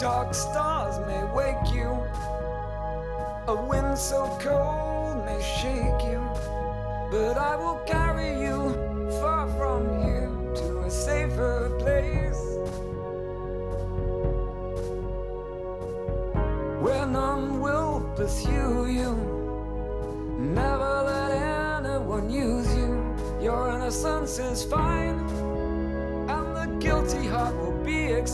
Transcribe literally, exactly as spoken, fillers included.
Dark stars may wake you, a wind so cold may shake you, but I will carry you far from here to a safer place, where none will pursue you. Never let anyone use you. Your innocence is fine, and the guilty heart will